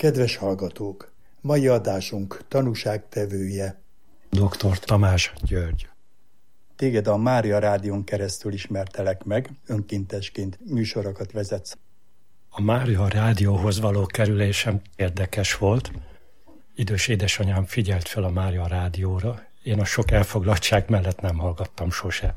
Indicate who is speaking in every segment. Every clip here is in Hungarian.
Speaker 1: Kedves hallgatók! Mai adásunk tanúságtevője
Speaker 2: Dr. Tamás György.
Speaker 1: Téged a Mária Rádión keresztül ismertelek meg, önkéntesként műsorokat vezetsz.
Speaker 2: A Mária Rádióhoz való kerülésem érdekes volt. Idős édesanyám figyelt fel a Mária Rádióra. Én a sok elfoglaltság mellett nem hallgattam sose.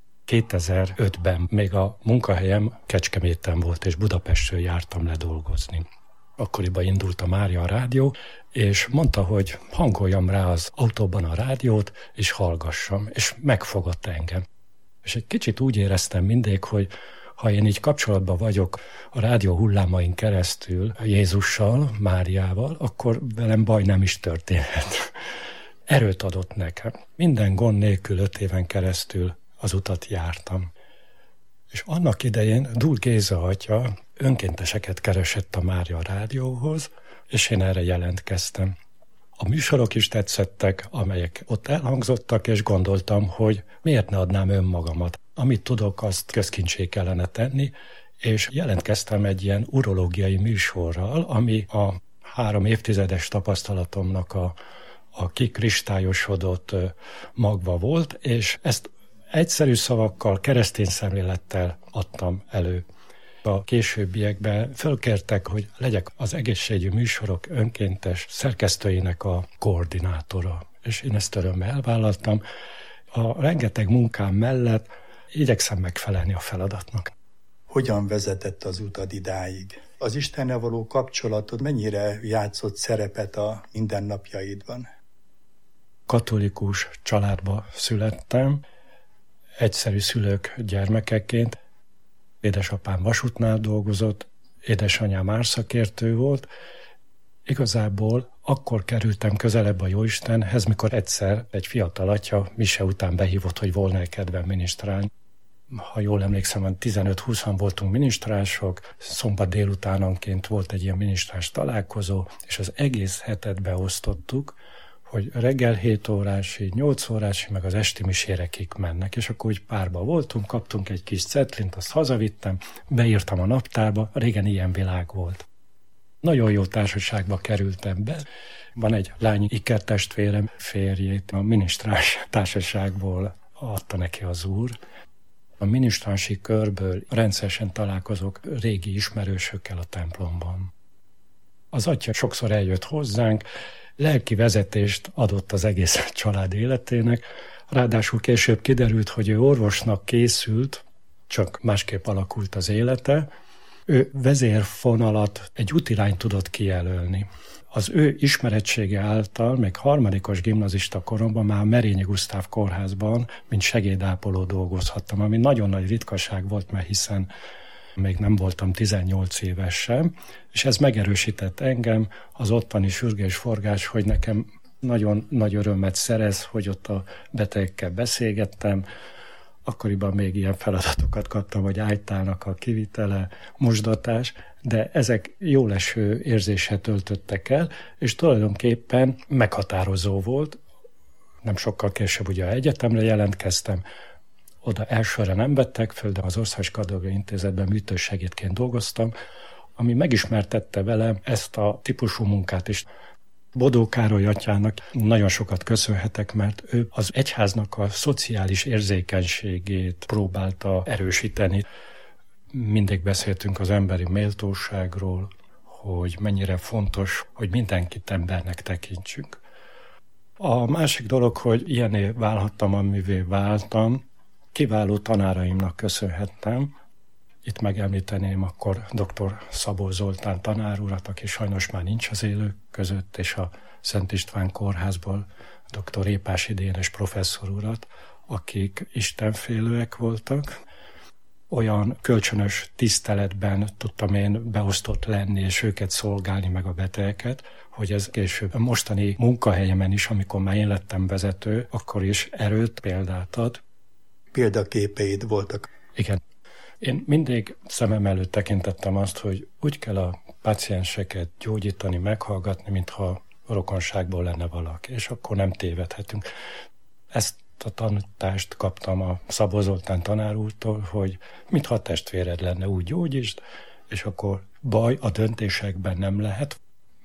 Speaker 2: 2005-ben még a munkahelyem Kecskeméten volt, és Budapestről jártam le dolgozni. Akkoriban indult a Mária Rádió, és mondta, hogy hangoljam rá az autóban a rádiót, és hallgassam, és megfogott engem. És egy kicsit úgy éreztem mindig, hogy ha én így kapcsolatban vagyok a rádió hullámain keresztül Jézussal, Máriával, akkor velem baj nem is történhet. Erőt adott nekem. Minden gond nélkül 5 éven keresztül az utat jártam. És annak idején Dúl Géza atya önkénteseket keresett a Mária Rádióhoz, és én erre jelentkeztem. A műsorok is tetszettek, amelyek ott elhangzottak, és gondoltam, hogy miért ne adnám önmagamat. Amit tudok, azt közkincsé kellene tenni, és jelentkeztem egy ilyen urológiai műsorral, ami a 3 évtizedes tapasztalatomnak a kikristályosodott magva volt, és ezt egyszerű szavakkal, keresztény szemlélettel adtam elő. A későbbiekben fölkértek, hogy legyek az egészségügyi műsorok önkéntes szerkesztőinek a koordinátora. És én ezt örömmel elvállaltam. A rengeteg munkám mellett igyekszem megfelelni a feladatnak.
Speaker 1: Hogyan vezetett az utad idáig? Az Istennel való kapcsolatod mennyire játszott szerepet a mindennapjaidban?
Speaker 2: Katolikus családba születtem, egyszerű szülők gyermekeként. Édesapám vasútnál dolgozott, édesanyám árszakértő volt. Igazából akkor kerültem közelebb a Jóistenhez, mikor egyszer egy fiatal atya mise után behívott, hogy volna kedvem minisztrálni. Ha jól emlékszem, 15-20-an voltunk minisztrások, szombat délutánonként volt egy ilyen minisztrás találkozó, és az egész hetet beosztottuk, hogy reggel 7 órásig, 8 órásig, meg az esti misére kik mennek, és akkor úgy párba voltunk, kaptunk egy kis cetlint, azt hazavittem, beírtam a naptárba, régen ilyen világ volt. Nagyon jó társaságba kerültem be. Van egy lány ikertestvérem, férjét a minisztrás társaságból adta neki az úr. A minisztrási körből rendszeresen találkozok régi ismerősökkel a templomban. Az atya sokszor eljött hozzánk, lelki vezetést adott az egész család életének, ráadásul később kiderült, hogy ő orvosnak készült, csak másképp alakult az élete. Ő vezérfonalat, egy útirányt tudott kijelölni. Az ő ismerettsége által, még 3. gimnazista koromban már Merényi Gusztáv kórházban, mint segédápoló dolgozhattam, ami nagyon nagy ritkaság volt, mert hiszen még nem voltam 18 éves sem, és ez megerősített engem, az ottani sürgés-forgás, hogy nekem nagyon nagy örömet szerez, hogy ott a betegekkel beszélgettem. Akkoriban még ilyen feladatokat kaptam, hogy ájtának a kivitele, mosdatás, de ezek jóleső érzéssel töltöttek el, és tulajdonképpen meghatározó volt. Nem sokkal később ugye egyetemre jelentkeztem, oda elsőre nem vettek föl, de az Országos Kardiológiai Intézetben műtősegédként dolgoztam, ami megismertette velem ezt a típusú munkát is. Bodó Károly atyának nagyon sokat köszönhetek, mert ő az egyháznak a szociális érzékenységét próbálta erősíteni. Mindig beszéltünk az emberi méltóságról, hogy mennyire fontos, hogy mindenkit embernek tekintsünk. A másik dolog, hogy ilyené válhattam, amivé váltam, kiváló tanáraimnak köszönhettem. Itt megemlíteném akkor dr. Szabó Zoltán tanár urat, aki sajnos már nincs az élők között, és a Szent István kórházból dr. Épási Dénes professzor urat, akik istenfélőek voltak. Olyan kölcsönös tiszteletben tudtam én beosztott lenni, és őket szolgálni, meg a betegeket, hogy ez később a mostani munkahelyemen is, amikor már én lettem vezető, akkor is erőt, példát ad.
Speaker 1: Példaképeid voltak.
Speaker 2: Igen. Én mindig szemem előtt tekintettem azt, hogy úgy kell a pácienseket gyógyítani, meghallgatni, mintha rokonságból lenne valaki, és akkor nem tévedhetünk. Ezt a tanítást kaptam a Szabó Zoltán tanár úrtól, hogy mintha testvéred lenne, úgy gyógyítsd, és akkor baj a döntésekben nem lehet.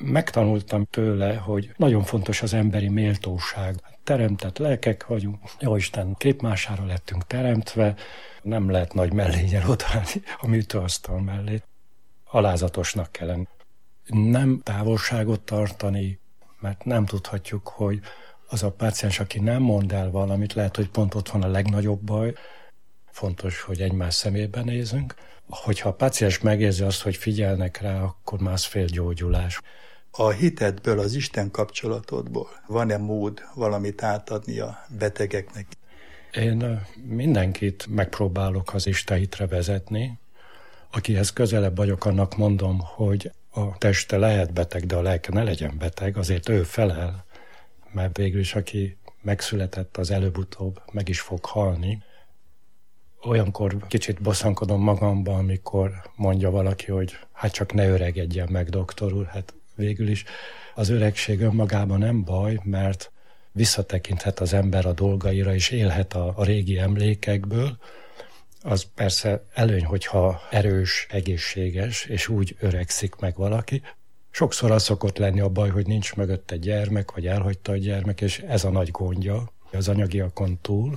Speaker 2: Megtanultam tőle, hogy nagyon fontos az emberi méltóság. Teremtett lelkek vagyunk, Jóisten képmására lettünk teremtve, nem lehet nagy mellényel odaállni a műtőasztal mellé. Alázatosnak kell lenni. Nem távolságot tartani, mert nem tudhatjuk, hogy az a páciens, aki nem mond el valamit, lehet, hogy pont ott van a legnagyobb baj. Fontos, hogy egymás szemébe nézünk. Hogyha a páciens megérzi azt, hogy figyelnek rá, akkor már az félgyógyulás.
Speaker 1: A hitedből, az Isten kapcsolatodból van-e mód valamit átadni a betegeknek?
Speaker 2: Én mindenkit megpróbálok az Isten hitre vezetni. Akihez közelebb vagyok, annak mondom, hogy a teste lehet beteg, de a lelke ne legyen beteg, azért ő felel, mert végül is aki megszületett, az előbb-utóbb meg is fog halni. Olyankor kicsit bosszankodom magamban, amikor mondja valaki, hogy hát csak ne öregedjen meg, doktor úr. Hát végül is az öregség önmagában nem baj, mert visszatekinthet az ember a dolgaira, és élhet a régi emlékekből. Az persze előny, hogyha erős, egészséges, és úgy öregszik meg valaki. Sokszor az szokott lenni a baj, hogy nincs mögötte gyermek, vagy elhagyta a gyermek, és ez a nagy gondja az anyagiakon túl.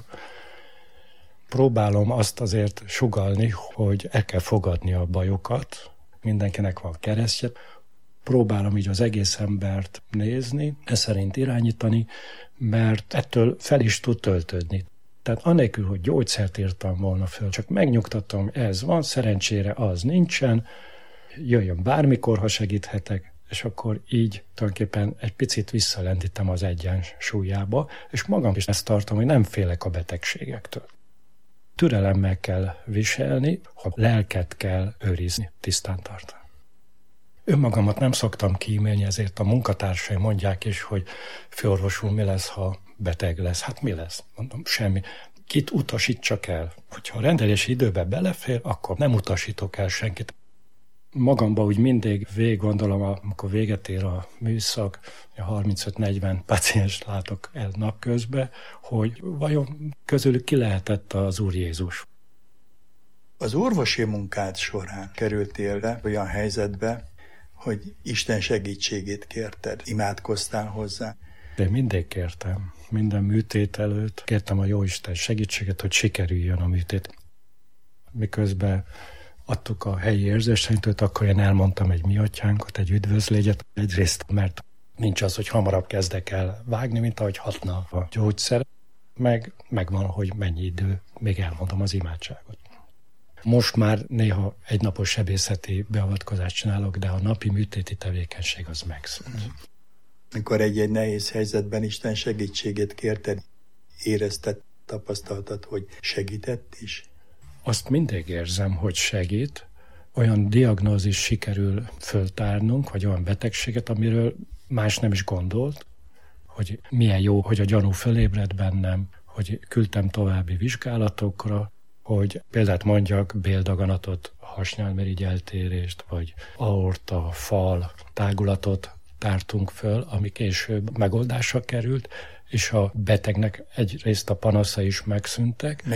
Speaker 2: Próbálom azt azért sugallni, hogy el kell fogadni a bajokat, mindenkinek van keresztje. Próbálom így az egész embert nézni, ez szerint irányítani, mert ettől fel is tud töltődni. Tehát anélkül, hogy gyógyszert írtam volna föl, csak megnyugtatom, ez van, szerencsére az nincsen, jöjjön bármikor, ha segíthetek, és akkor így tulajdonképpen egy picit visszalendítem az egyensúlyába, és magam is ezt tartom, hogy nem félek a betegségektől. Türelemmel kell viselni, a lelket kell őrizni, tisztán tartani. Önmagamat nem szoktam kímélni, ezért a munkatársaim mondják is, hogy főorvos úr, mi lesz, ha beteg lesz? Hát mi lesz? Mondom, semmi. Kit utasítsak el? Hogyha a rendelési időbe belefér, akkor nem utasítok el senkit. Magamba úgy mindig végig gondolom, amikor véget ér a műszak, 35-40 pácienst látok el napközben, hogy vajon közülük ki lehetett az Úr Jézus.
Speaker 1: Az orvosi munkád során kerültél le olyan helyzetbe, hogy Isten segítségét kérted, imádkoztál hozzá.
Speaker 2: De mindig kértem, minden műtét előtt kértem a Jóisten segítséget, hogy sikerüljön a műtét. Miközben adtuk a helyi érzésenytőt, akkor én elmondtam egy mi atyánkat, egy üdvözlégyet. Egyrészt, mert nincs az, hogy hamarabb kezdek el vágni, mint ahogy hatna a gyógyszer, megvan, hogy mennyi idő, még elmondom az imádságot. Most már néha egynapos sebészeti beavatkozást csinálok, de a napi műtéti tevékenység az megszűnt.
Speaker 1: Mikor egy nehéz helyzetben Isten segítségét kérted, érezted, tapasztaltad, hogy segített is?
Speaker 2: Azt mindig érzem, hogy segít. Olyan diagnózis sikerül föltárnunk, vagy olyan betegséget, amiről más nem is gondolt, hogy milyen jó, hogy a gyanú fölébred bennem, hogy küldtem további vizsgálatokra, hogy példát mondjak, béldaganatot, hasnyálmirigy eltérést, vagy aorta, fal, tágulatot tártunk föl, ami később megoldásra került, és a betegnek egyrészt a panasza is megszűntek.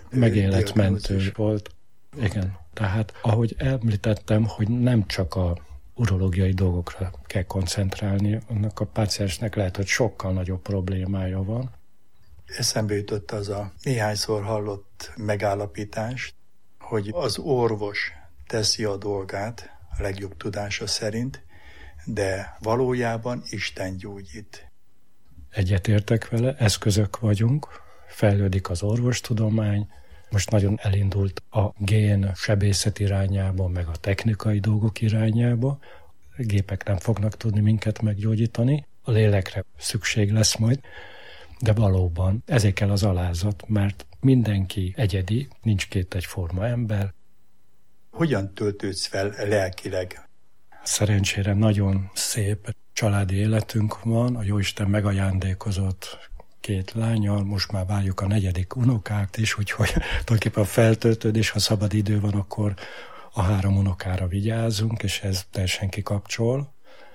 Speaker 2: Megéletmentő volt. Igen. Tehát, ahogy említettem, hogy nem csak a urológiai dolgokra kell koncentrálni, annak a páciensnek lehet, hogy sokkal nagyobb problémája van.
Speaker 1: Eszembe jutott az a néhányszor hallott megállapítás, hogy az orvos teszi a dolgát a legjobb tudása szerint, de valójában Isten gyógyít.
Speaker 2: Egyetértek vele, eszközök vagyunk, fejlődik az orvostudomány, most nagyon elindult a gén sebészet irányába, meg a technikai dolgok irányába. A gépek nem fognak tudni minket meggyógyítani, a lélekre szükség lesz majd, de valóban ezért kell az alázat, mert mindenki egyedi, nincs két egyforma ember.
Speaker 1: Hogyan töltődsz fel lelkileg?
Speaker 2: Szerencsére nagyon szép családi életünk van, a Jóisten megajándékozott 2 lányal, most már várjuk a 4. unokát is, úgyhogy tulajdonképpen a feltöltődés, ha szabad idő van, akkor a 3 unokára vigyázunk, és ez teljesen kikapcsol.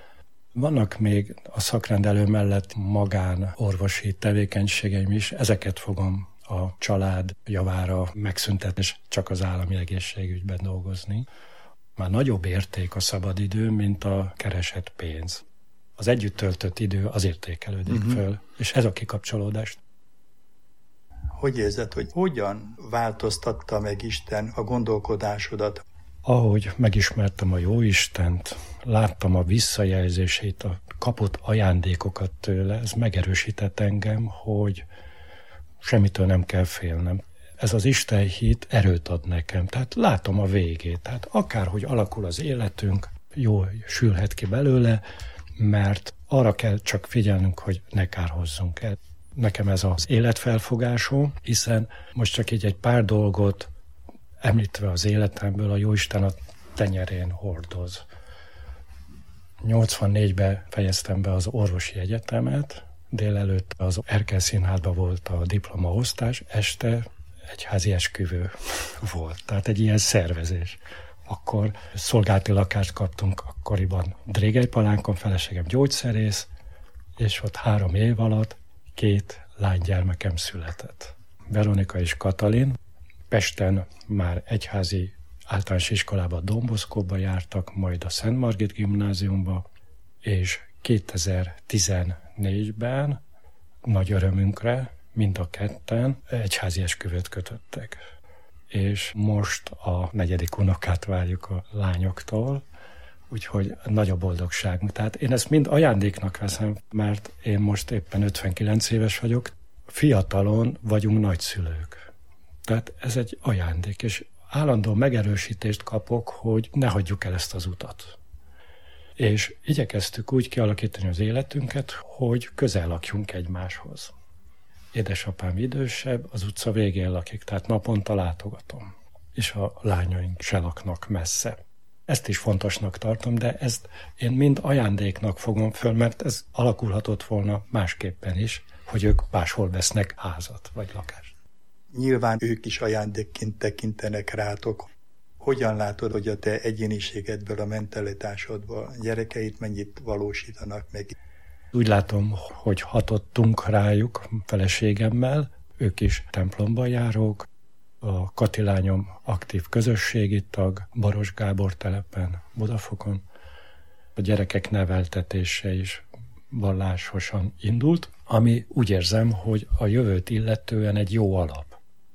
Speaker 2: Vannak még a szakrendelő mellett magán orvosi tevékenységeim is, ezeket fogom a család javára megszüntetni, és csak az állami egészségügyben dolgozni. Már nagyobb érték a szabadidő, mint a keresett pénz. az együtt töltött idő az értékelődik föl, és ez a kikapcsolódás.
Speaker 1: Hogy érzed, hogy hogyan változtatta meg Isten a gondolkodásodat?
Speaker 2: Ahogy megismertem a Jóistent, láttam a visszajelzését, a kapott ajándékokat tőle, ez megerősített engem, hogy semmitől nem kell félnem. Ez az Isten hit erőt ad nekem, tehát látom a végét. Tehát akárhogy alakul az életünk, jól sülhet ki belőle, mert arra kell csak figyelnünk, hogy ne kárhozzunk el. Nekem ez az életfelfogásom, hiszen most csak így egy pár dolgot említve az életemből, a Jóisten a tenyerén hordoz. 84-ben fejeztem be az orvosi egyetemet, délelőtt az Erkel Színházban volt a diplomaosztás, este egyházi esküvő volt, tehát egy ilyen szervezés. Akkor szolgálati lakást kaptunk akkoriban Drégelypalánkon, feleségem gyógyszerész, és ott 3 év alatt 2 lánygyermekem született. Veronika és Katalin. Pesten már egyházi általános iskolába, Don Boscóba jártak, majd a Szent Margit gimnáziumba, és 2014-ben nagy örömünkre mind a ketten egyházi esküvőt kötöttek. És most a 4. unokát várjuk a lányoktól, úgyhogy nagy a boldogságunk. Tehát én ezt mind ajándéknak veszem, mert én most éppen 59 éves vagyok, fiatalon vagyunk nagyszülők. Tehát ez egy ajándék, és állandó megerősítést kapok, hogy ne hagyjuk el ezt az utat. És igyekeztük úgy kialakítani az életünket, hogy közel lakjunk egymáshoz. Édesapám idősebb, az utca végén lakik, tehát naponta látogatom. És a lányaink se laknak messze. Ezt is fontosnak tartom, de ezt én mind ajándéknak fogom föl, mert ez alakulhatott volna másképpen is, hogy ők máshol vesznek házat vagy lakást.
Speaker 1: Nyilván ők is ajándékként tekintenek rátok. Hogyan látod, hogy a te egyéniségedből, a mentalitásodból a gyerekeit mennyit valósítanak meg?
Speaker 2: Úgy látom, hogy hatottunk rájuk feleségemmel, ők is templomba járók, a Kati lányom aktív közösségi tag, Baros Gábor telepen, Budafokon. A gyerekek neveltetése is vallásosan indult, ami úgy érzem, hogy a jövőt illetően egy jó alap.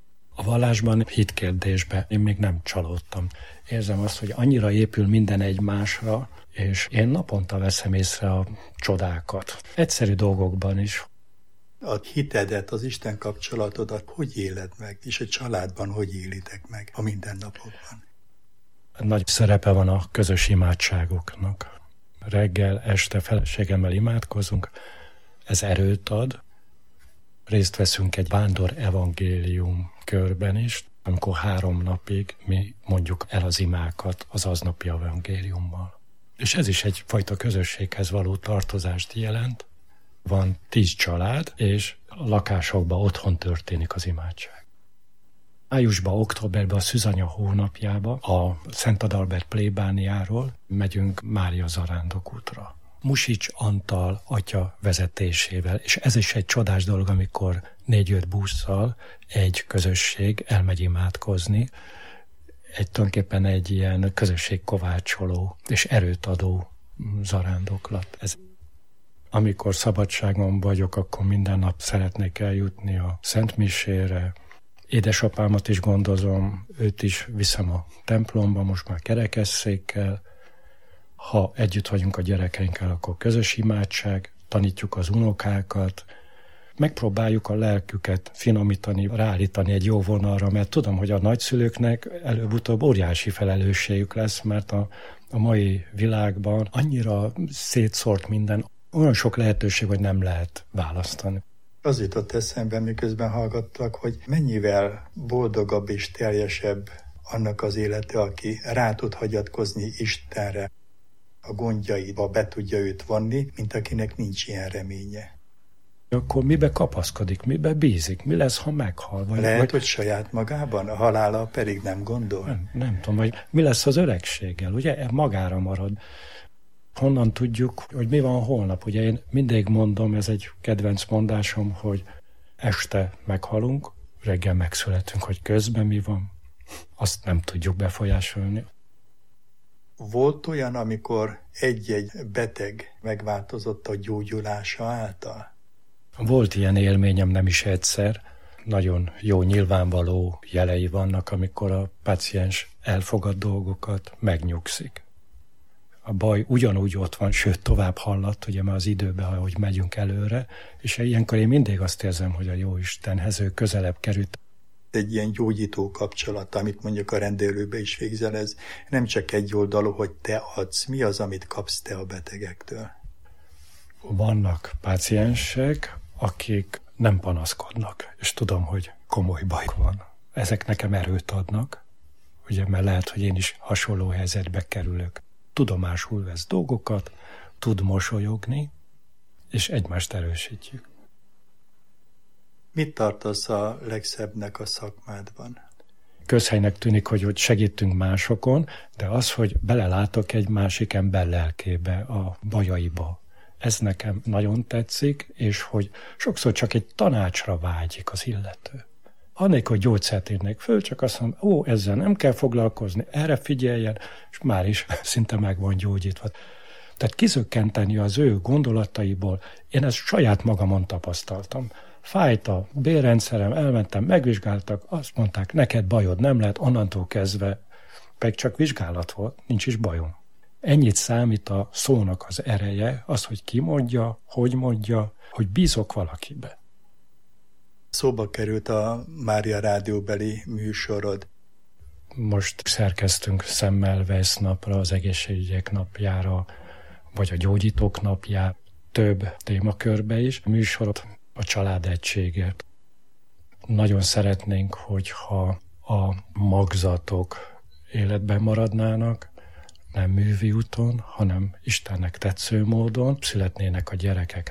Speaker 2: A vallásban, hitkérdésben én még nem csalódtam. Érzem azt, hogy annyira épül minden egymásra, és én naponta veszem észre a csodákat. Egyszerű dolgokban is.
Speaker 1: A hitedet, az Isten kapcsolatodat hogy éled meg, és a családban hogy élitek meg a mindennapokban?
Speaker 2: Nagy szerepe van a közös imádságoknak. Reggel, este feleségemmel imádkozunk, ez erőt ad. Részt veszünk egy vándor evangélium körben is, amikor 3 napig mi mondjuk el az imákat az aznapi evangéliummal. És ez is egyfajta közösséghez való tartozást jelent. Van 10 család, és a lakásokban otthon történik az imádság. Májusban, októberben a Szűzanya hónapjában a Szent Adalbert plébániáról megyünk Mária zarándokútra. Musics Antal atya vezetésével, és ez is egy csodás dolog, amikor 4-5 busszal egy közösség elmegy imádkozni, tulajdonképpen egy ilyen közösségkovácsoló és erőt adó zarándoklat. Amikor szabadságon vagyok, akkor minden nap szeretnék eljutni a Szent Misére. Édesapámat is gondozom, őt is viszem a templomba, most már kerekesszékkel. Ha együtt vagyunk a gyerekeinkkel, akkor közös imádság, tanítjuk az unokákat, megpróbáljuk a lelküket finomítani, ráállítani egy jó vonalra, mert tudom, hogy a nagyszülőknek előbb-utóbb óriási felelősségük lesz, mert a mai világban annyira szétszórt minden, olyan sok lehetőség, hogy nem lehet választani.
Speaker 1: Az jutott eszembe, miközben hallgattak, hogy mennyivel boldogabb és teljesebb annak az élete, aki rá tud hagyatkozni Istenre, a gondjaiba be tudja őt vonni, mint akinek nincs ilyen reménye.
Speaker 2: Akkor mibe kapaszkodik, mibe bízik, mi lesz, ha meghal?
Speaker 1: Lehet, hogy saját magában, a halála pedig nem gondol?
Speaker 2: Nem tudom, vagy mi lesz az öregséggel, ugye magára marad. Honnan tudjuk, hogy mi van holnap? Ugye én mindig mondom, ez egy kedvenc mondásom, hogy este meghalunk, reggel megszületünk, hogy közben mi van, azt nem tudjuk befolyásolni.
Speaker 1: Volt olyan, amikor egy-egy beteg megváltozott a gyógyulása által?
Speaker 2: Volt ilyen élményem nem is egyszer. Nagyon jó, nyilvánvaló jelei vannak, amikor a páciens elfogad dolgokat, megnyugszik. A baj ugyanúgy ott van, sőt tovább halladt, ugye már az időben, ahogy megyünk előre, és ilyenkor én mindig azt érzem, hogy a Jóistenhez ő közelebb került.
Speaker 1: Egy ilyen gyógyító kapcsolat, amit mondjuk a rendelőbe is végzel, ez nem csak egy oldalú, hogy te adsz. Mi az, amit kapsz te a betegektől?
Speaker 2: Vannak páciensek, akik nem panaszkodnak, és tudom, hogy komoly baj van. Ezek nekem erőt adnak, ugye, mert lehet, hogy én is hasonló helyzetbe kerülök. Tudomásul vesz dolgokat, tud mosolyogni, és egymást erősítjük.
Speaker 1: Mit tartasz a legszebbnek a szakmádban?
Speaker 2: Közhelynek tűnik, hogy segítünk másokon, de az, hogy belelátok egy másik ember lelkébe, a bajaiba, ez nekem nagyon tetszik, és hogy sokszor csak egy tanácsra vágyik az illető. Annélkül, hogy gyógyszert írnék föl, csak azt mondom, ezzel nem kell foglalkozni, erre figyeljen, és már is szinte meg van gyógyítva. Tehát kizökkenteni az ő gondolataiból, én ezt saját magamon tapasztaltam. Fájt a bélrendszerem, elmentem, megvizsgáltak, azt mondták, neked bajod nem lehet, onnantól kezdve, pedig csak vizsgálat volt, nincs is bajom. Ennyit számít a szónak az ereje, az, hogy ki mondja, hogy bízok valakibe.
Speaker 1: Szóba került a Mária rádióbeli műsorod.
Speaker 2: Most szerkeztünk Semmelweis napra, az egészségügyek napjára, vagy a gyógyítók napjára, több témakörbe is műsorot, a családegységet. Nagyon szeretnénk, hogyha a magzatok életben maradnának, nem művi úton, hanem Istennek tetsző módon születnének a gyerekek.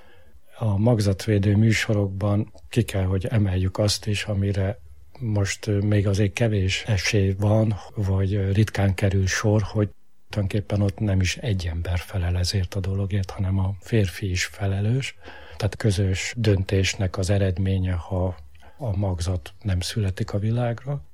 Speaker 2: A magzatvédő műsorokban ki kell, hogy emeljük azt is, amire most még azért kevés esély van, vagy ritkán kerül sor, hogy tulajdonképpen ott nem is egy ember felel ezért a dologért, hanem a férfi is felelős. Tehát közös döntésnek az eredménye, ha a magzat nem születik a világra.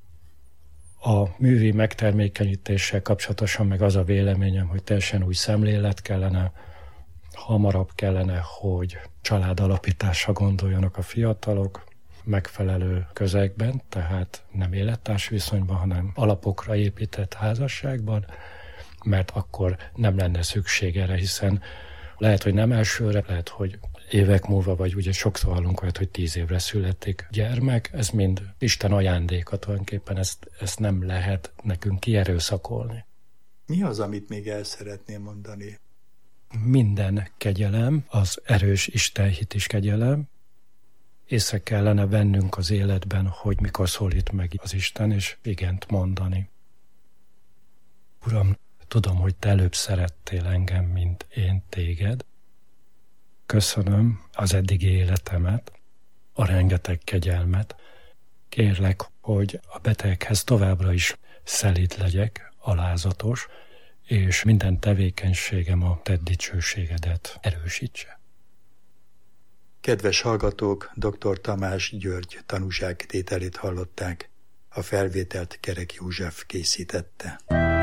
Speaker 2: A művi megtermékenyítéssel kapcsolatosan meg az a véleményem, hogy teljesen új szemlélet kellene, hamarabb kellene, hogy családalapításra gondoljanak a fiatalok, megfelelő közegben, tehát nem élettársi viszonyban, hanem alapokra épített házasságban, mert akkor nem lenne szükség erre, hiszen lehet, hogy nem elsőre, lehet, hogy évek múlva, vagy ugye sokszor hallunk olyat, hogy 10 évre születik gyermek, ez mind Isten ajándéka, tulajdonképpen ezt nem lehet nekünk kierőszakolni.
Speaker 1: Mi az, amit még el szeretném mondani?
Speaker 2: Minden kegyelem, az erős istenhit is kegyelem. Észre kellene vennünk az életben, hogy mikor szólít meg az Isten, és igent mondani. Uram, tudom, hogy te előbb szerettél engem, mint én téged. Köszönöm az eddigi életemet, a rengeteg kegyelmet. Kérlek, hogy a betegekhez továbbra is szelíd legyek, alázatos, és minden tevékenységem a te dicsőségedet erősítse.
Speaker 1: Kedves hallgatók, dr. Tamás György tanúságtételét hallották. A felvételt Kerek József készítette.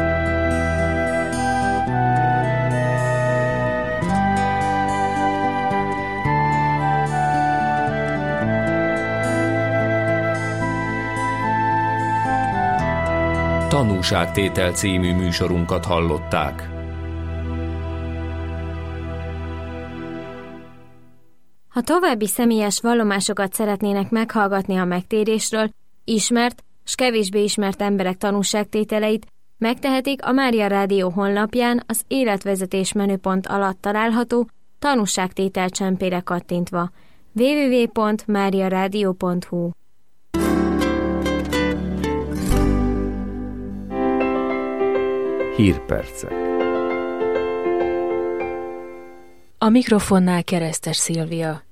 Speaker 3: Tanúságtétel című műsorunkat hallották.
Speaker 4: Ha további személyes vallomásokat szeretnének meghallgatni a megtérésről, ismert s kevésbé ismert emberek tanúságtételeit, megtehetik a Mária Rádió honlapján az életvezetés menüpont alatt található tanúságtétel csempére kattintva. www.mariaradio.hu.
Speaker 3: Hírpercek.
Speaker 5: A mikrofonnál Keresztes Szilvia.